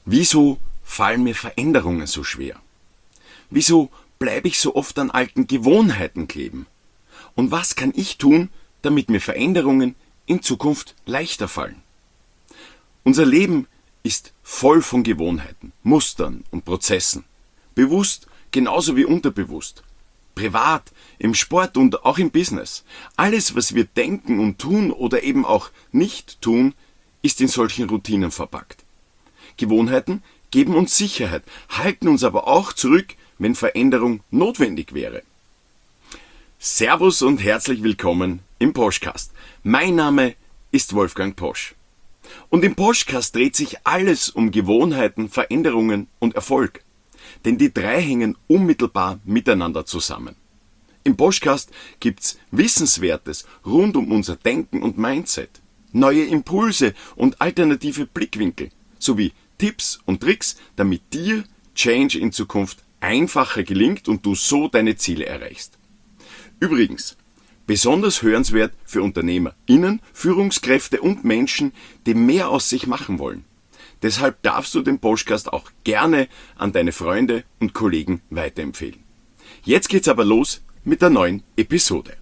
Wieso fallen mir Veränderungen so schwer? Wieso bleibe ich so oft an alten Gewohnheiten kleben? Und was kann ich tun, damit mir Veränderungen in Zukunft leichter fallen? Unser Leben ist voll von Gewohnheiten, Mustern und Prozessen. Bewusst genauso wie unterbewusst. Privat, im Sport und auch im Business. Alles, was wir denken und tun oder eben auch nicht tun, ist in solchen Routinen verpackt. Gewohnheiten geben uns Sicherheit, halten uns aber auch zurück, wenn Veränderung notwendig wäre. Servus und herzlich willkommen im Poschcast. Mein Name ist Wolfgang Posch. Und im Poschcast dreht sich alles um Gewohnheiten, Veränderungen und Erfolg. Denn die drei hängen unmittelbar miteinander zusammen. Im Poschcast gibt's Wissenswertes rund um unser Denken und Mindset, neue Impulse und alternative Blickwinkel, sowie Tipps und Tricks, damit dir Change in Zukunft einfacher gelingt und du so deine Ziele erreichst. Übrigens, besonders hörenswert für UnternehmerInnen, Führungskräfte und Menschen, die mehr aus sich machen wollen. Deshalb darfst du den Poschcast auch gerne an deine Freunde und Kollegen weiterempfehlen. Jetzt geht's aber los mit der neuen Episode.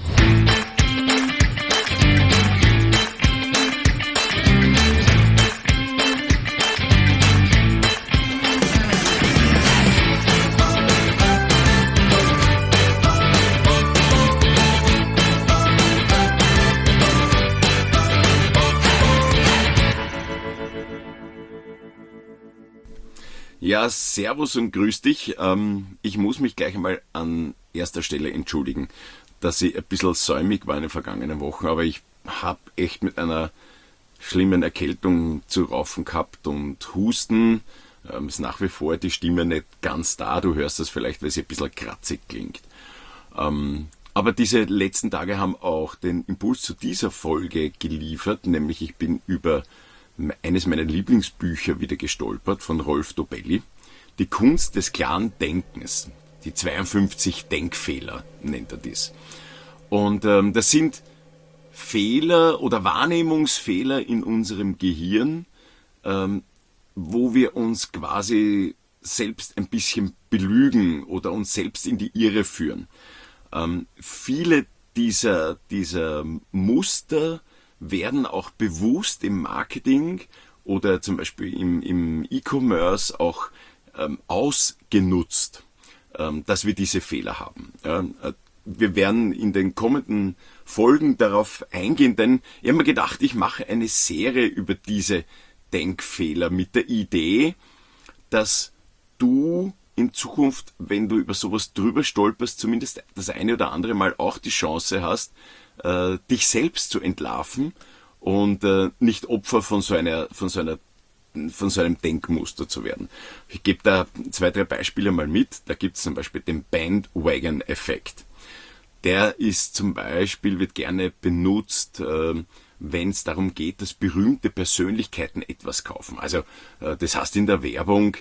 Ja, servus und grüß dich. Ich muss mich gleich einmal an erster Stelle entschuldigen, dass ich ein bisschen säumig war in den vergangenen Wochen, aber ich habe echt mit einer schlimmen Erkältung zu raufen gehabt und Husten. Ist nach wie vor die Stimme nicht ganz da. Du hörst das vielleicht, weil sie ein bisschen kratzig klingt. Aber diese letzten Tage haben auch den Impuls zu dieser Folge geliefert, nämlich ich bin über eines meiner Lieblingsbücher wieder gestolpert von Rolf Dobelli. Die Kunst des klaren Denkens. Die 52 Denkfehler nennt er dies. Und das sind Fehler oder Wahrnehmungsfehler in unserem Gehirn, wo wir uns quasi selbst ein bisschen belügen oder uns selbst in die Irre führen. Viele dieser Muster werden auch bewusst im Marketing oder zum Beispiel im E-Commerce auch ausgenutzt, dass wir diese Fehler haben. Wir werden in den kommenden Folgen darauf eingehen, denn ich habe mir gedacht, ich mache eine Serie über diese Denkfehler mit der Idee, dass du in Zukunft, wenn du über sowas drüber stolperst, zumindest das eine oder andere Mal auch die Chance hast, dich selbst zu entlarven und nicht Opfer von so einem Denkmuster zu werden. Ich gebe da 2, 3 Beispiele mal mit. Da gibt es zum Beispiel den Bandwagon-Effekt. Der ist zum Beispiel, wird gerne benutzt, wenn es darum geht, dass berühmte Persönlichkeiten etwas kaufen. Also das heißt in der Werbung,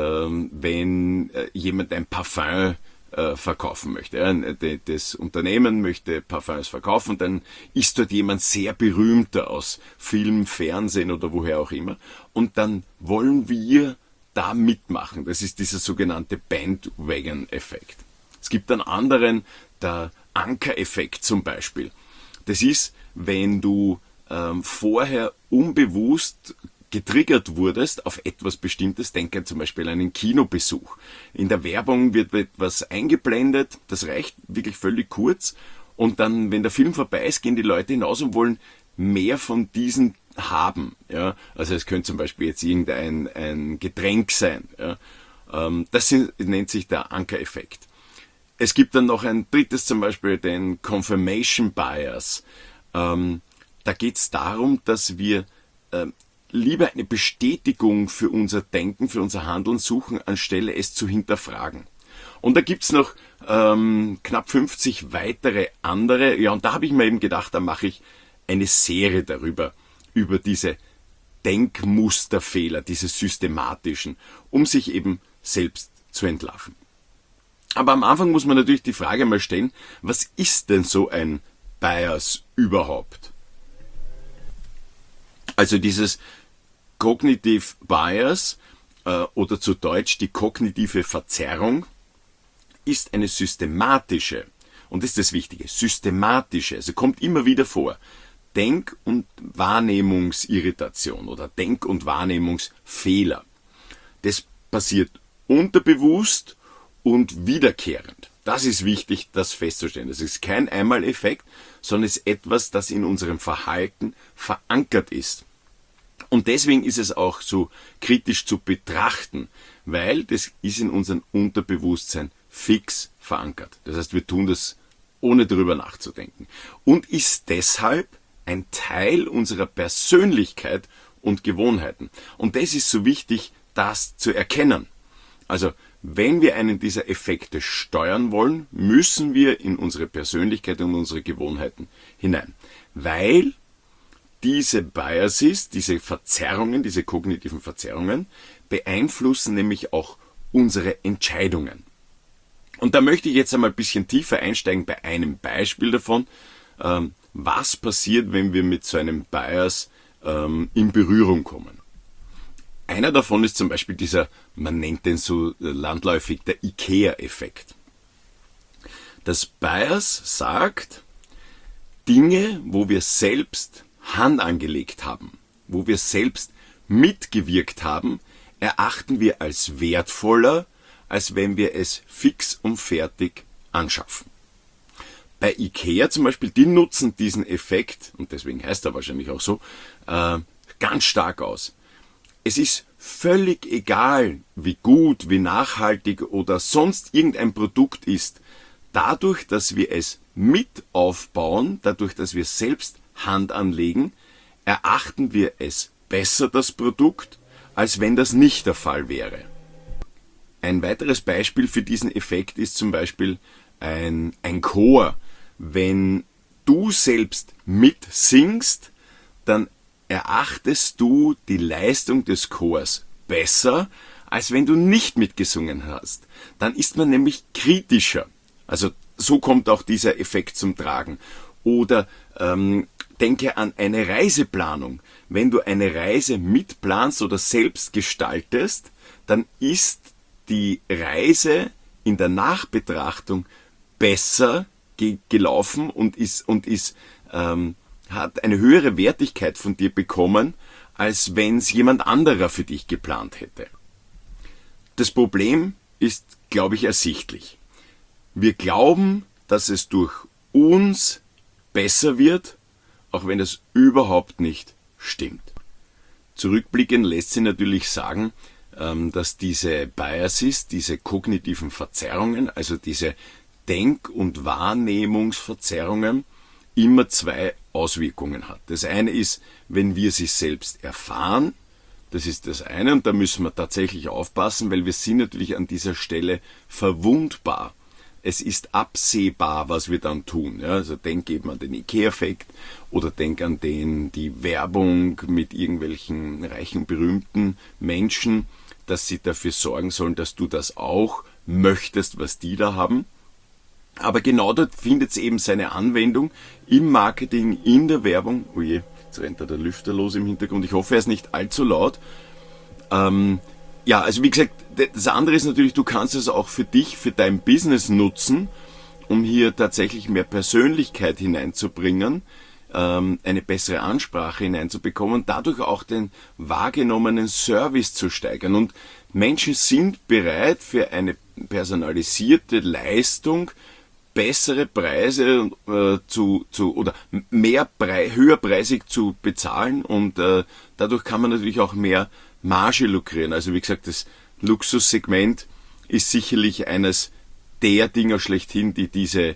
wenn jemand ein Parfum verkaufen möchte. Das Unternehmen möchte Parfums verkaufen, dann ist dort jemand sehr berühmter aus Film, Fernsehen oder woher auch immer. Und dann wollen wir da mitmachen. Das ist dieser sogenannte Bandwagon-Effekt. Es gibt einen anderen, der Anker-Effekt zum Beispiel. Das ist, wenn du vorher unbewusst getriggert wurdest auf etwas Bestimmtes, denke zum Beispiel an einen Kinobesuch. In der Werbung wird etwas eingeblendet, das reicht wirklich völlig kurz und dann, wenn der Film vorbei ist, gehen die Leute hinaus und wollen mehr von diesen haben. Ja? Also es könnte zum Beispiel jetzt ein Getränk sein. Ja? Das nennt sich der Anker-Effekt. Es gibt dann noch ein drittes, zum Beispiel den Confirmation Bias. Da geht es darum, dass wir lieber eine Bestätigung für unser Denken, für unser Handeln suchen, anstelle es zu hinterfragen. Und da gibt's noch knapp 50 weitere andere. Ja, und da habe ich mir eben gedacht, da mache ich eine Serie darüber, über diese Denkmusterfehler, diese systematischen, um sich eben selbst zu entlarven. Aber am Anfang muss man natürlich die Frage mal stellen, was ist denn so ein Bias überhaupt? Also dieses Cognitive Bias oder zu Deutsch die kognitive Verzerrung ist eine systematische, und das ist das Wichtige, systematische, also kommt immer wieder vor, Denk- und Wahrnehmungsirritation oder Denk- und Wahrnehmungsfehler. Das passiert unterbewusst und wiederkehrend. Das ist wichtig, das festzustellen. Das ist kein Einmaleffekt, sondern es ist etwas, das in unserem Verhalten verankert ist. Und deswegen ist es auch so kritisch zu betrachten, weil das ist in unserem Unterbewusstsein fix verankert. Das heißt, wir tun das ohne darüber nachzudenken. Und ist deshalb ein Teil unserer Persönlichkeit und Gewohnheiten. Und das ist so wichtig, das zu erkennen. Also, wenn wir einen dieser Effekte steuern wollen, müssen wir in unsere Persönlichkeit und unsere Gewohnheiten hinein. Weil diese Biases, diese Verzerrungen, diese kognitiven Verzerrungen, beeinflussen nämlich auch unsere Entscheidungen. Und da möchte ich jetzt einmal ein bisschen tiefer einsteigen bei einem Beispiel davon, was passiert, wenn wir mit so einem Bias in Berührung kommen. Einer davon ist zum Beispiel dieser, man nennt den so landläufig, der IKEA-Effekt. Das Bias sagt, Dinge, wo wir selbst Hand angelegt haben, wo wir selbst mitgewirkt haben, erachten wir als wertvoller, als wenn wir es fix und fertig anschaffen. Bei IKEA zum Beispiel, die nutzen diesen Effekt, und deswegen heißt er wahrscheinlich auch so, ganz stark aus. Es ist völlig egal, wie gut, wie nachhaltig oder sonst irgendein Produkt ist. Dadurch, dass wir es mit aufbauen, dadurch, dass wir selbst Hand anlegen, erachten wir es besser, das Produkt, als wenn das nicht der Fall wäre. Ein weiteres Beispiel für diesen Effekt ist zum Beispiel ein Chor. Wenn du selbst mitsingst, dann erachtest du die Leistung des Chors besser, als wenn du nicht mitgesungen hast. Dann ist man nämlich kritischer. Also so kommt auch dieser Effekt zum Tragen. Oder denke an eine Reiseplanung. Wenn du eine Reise mitplanst oder selbst gestaltest, dann ist die Reise in der Nachbetrachtung besser gelaufen und hat eine höhere Wertigkeit von dir bekommen, als wenn es jemand anderer für dich geplant hätte. Das Problem ist, glaube ich, ersichtlich. Wir glauben, dass es durch uns besser wird, auch wenn das überhaupt nicht stimmt. Zurückblickend lässt sich natürlich sagen, dass diese Biases, diese kognitiven Verzerrungen, also diese Denk- und Wahrnehmungsverzerrungen, immer zwei Auswirkungen hat. Das eine ist, wenn wir sie selbst erfahren, das ist das eine, und da müssen wir tatsächlich aufpassen, weil wir sind natürlich an dieser Stelle verwundbar. Es ist absehbar, was wir dann tun. Ja, also denk eben an den IKEA-Effekt oder denk an die Werbung mit irgendwelchen reichen, berühmten Menschen, dass sie dafür sorgen sollen, dass du das auch möchtest, was die da haben. Aber genau dort findet es eben seine Anwendung im Marketing, in der Werbung. Oh je, jetzt rennt da der Lüfter los im Hintergrund. Ich hoffe, er ist nicht allzu laut. Ja, also wie gesagt, das andere ist natürlich, du kannst es auch für dich, für dein Business nutzen, um hier tatsächlich mehr Persönlichkeit hineinzubringen, eine bessere Ansprache hineinzubekommen und dadurch auch den wahrgenommenen Service zu steigern. Und Menschen sind bereit, für eine personalisierte Leistung bessere Preise oder höherpreisig zu bezahlen, und dadurch kann man natürlich auch mehr Marge lukrieren. Also wie gesagt, das Luxussegment ist sicherlich eines der Dinger schlechthin, die diese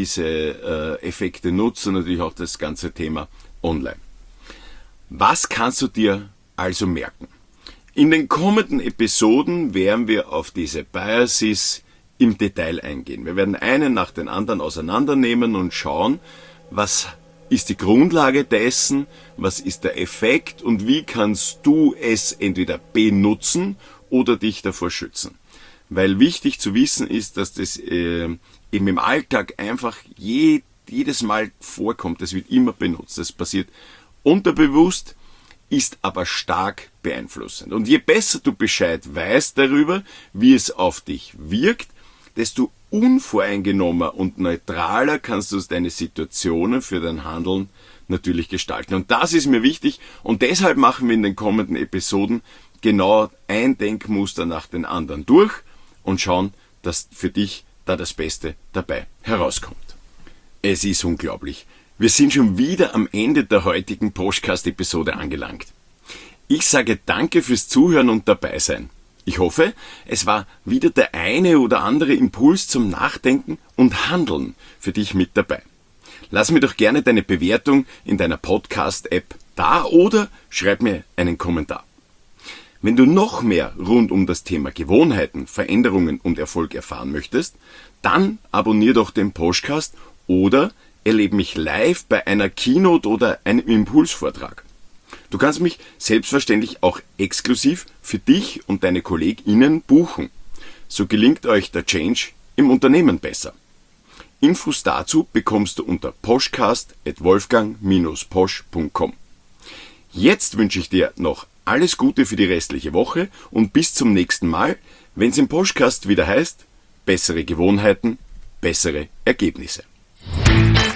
Effekte nutzen, und natürlich auch das ganze Thema Online. Was kannst du dir also merken? In den kommenden Episoden werden wir auf diese Biases im Detail eingehen. Wir werden einen nach den anderen auseinandernehmen und schauen, was ist die Grundlage dessen, was ist der Effekt und wie kannst du es entweder benutzen oder dich davor schützen. Weil wichtig zu wissen ist, dass das eben im Alltag einfach jedes Mal vorkommt. Das wird immer benutzt. Das passiert unterbewusst, ist aber stark beeinflussend. Und je besser du Bescheid weißt darüber, wie es auf dich wirkt, desto unvoreingenommener und neutraler kannst du deine Situationen für dein Handeln natürlich gestalten. Und das ist mir wichtig und deshalb machen wir in den kommenden Episoden genau ein Denkmuster nach den anderen durch und schauen, dass für dich da das Beste dabei herauskommt. Es ist unglaublich. Wir sind schon wieder am Ende der heutigen Podcast-Episode angelangt. Ich sage danke fürs Zuhören und dabei sein. Ich hoffe, es war wieder der eine oder andere Impuls zum Nachdenken und Handeln für dich mit dabei. Lass mir doch gerne deine Bewertung in deiner Podcast-App da oder schreib mir einen Kommentar. Wenn du noch mehr rund um das Thema Gewohnheiten, Veränderungen und Erfolg erfahren möchtest, dann abonniere doch den Podcast oder erlebe mich live bei einer Keynote oder einem Impulsvortrag. Du kannst mich selbstverständlich auch exklusiv für dich und deine KollegInnen buchen. So gelingt euch der Change im Unternehmen besser. Infos dazu bekommst du unter poschcast@wolfgang-posch.com. Jetzt wünsche ich dir noch alles Gute für die restliche Woche und bis zum nächsten Mal, wenn es im Poschcast wieder heißt, bessere Gewohnheiten, bessere Ergebnisse.